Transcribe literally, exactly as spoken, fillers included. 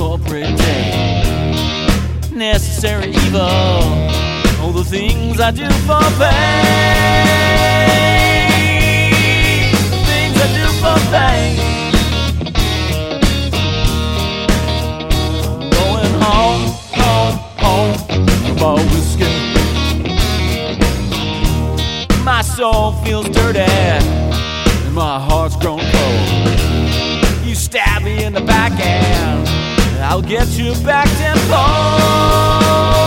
corporate day. Necessary evil, all the things I do for fame, the things I do for fame. Going home, home, home for whiskey. My soul feels dirty and my heart's grown cold. You stab me in the back end, I'll get you back tenfold.